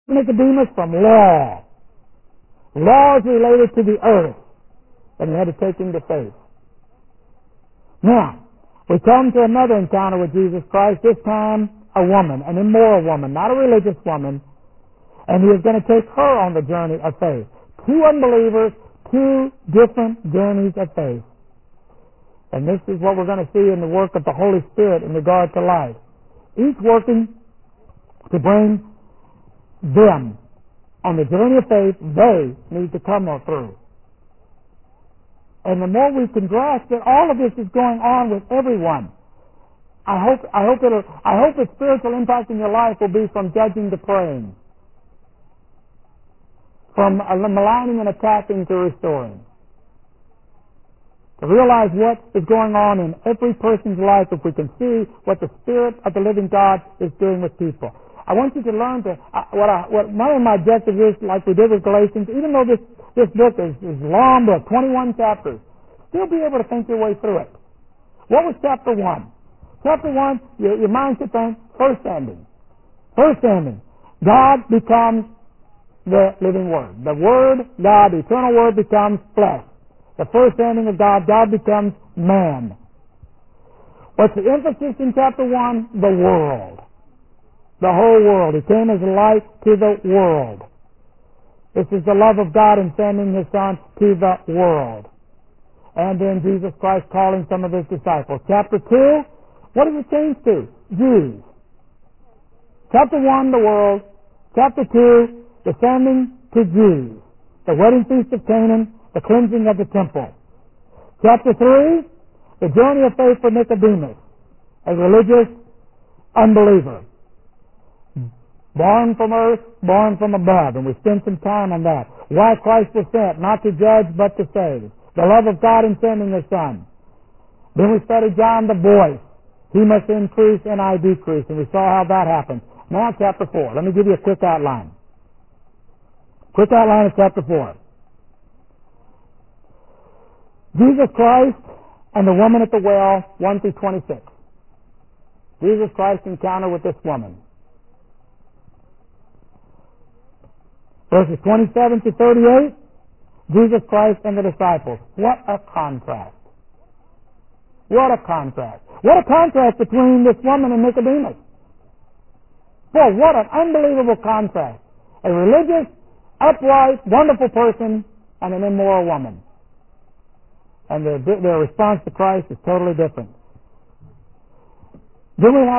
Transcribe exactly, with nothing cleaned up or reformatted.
Nicodemus from law. Laws related to the earth. And he had to take him to faith. Now, we come to another encounter with Jesus Christ, this time a woman, an immoral woman, not a religious woman, and he is going to take her on the journey of faith. Two unbelievers, two different journeys of faith. And this is what we're going to see in the work of the Holy Spirit in regard to life. Each working to bring them on the journey of faith they need to come through. And the more we can grasp that all of this is going on with everyone, I hope I hope it'll I hope its spiritual impact in your life will be from judging to praying, from maligning and attacking to restoring. To realize what is going on in every person's life if we can see what the Spirit of the living God is doing with people. I want you to learn to, uh, what, I, what one of my objectives is, like we did with Galatians, even though this, this book is, is long, but twenty-one chapters, still be able to think your way through it. What was chapter one? Chapter one, your, your mind should think, first standing. First standing. God becomes the living Word. The Word, God, the eternal Word becomes flesh. The first standing of God, God becomes man. What's the emphasis in chapter one? The world. The whole world. He came as a light to the world. This is the love of God in sending His Son to the world. And then Jesus Christ calling some of His disciples. Chapter two, what does it change to? Jews. Chapter one, the world. Chapter two, the sending to Jews. The wedding feast of Canaan, the cleansing of the temple. Chapter three, the journey of faith for Nicodemus, a religious unbeliever. Born from earth, born from above. And we spent some time on that. Why Christ was sent, not to judge, but to save. The love of God in sending His Son. Then we studied John the voice. He must increase and I decrease. And we saw how that happens. Now chapter four. Let me give you a quick outline. Quick outline of chapter four. Jesus Christ and the woman at the well, one through twenty-six. Jesus Christ's encounter with this woman. Verses twenty-seven to thirty-eight, Jesus Christ and the disciples. What a contrast. What a contrast. What a contrast between this woman and Nicodemus. Boy, what an unbelievable contrast. A religious, upright, wonderful person and an immoral woman. And their, their response to Christ is totally different. Then we have